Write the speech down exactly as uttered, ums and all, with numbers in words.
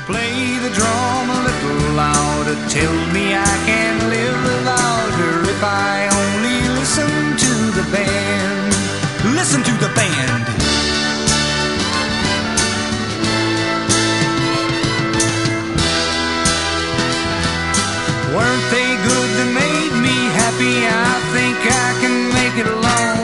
Play the drum a little louder. Tell me I can live without her if I only listen to the band. Listen to the band. Weren't they good? They made me happy. I think I can make it alone.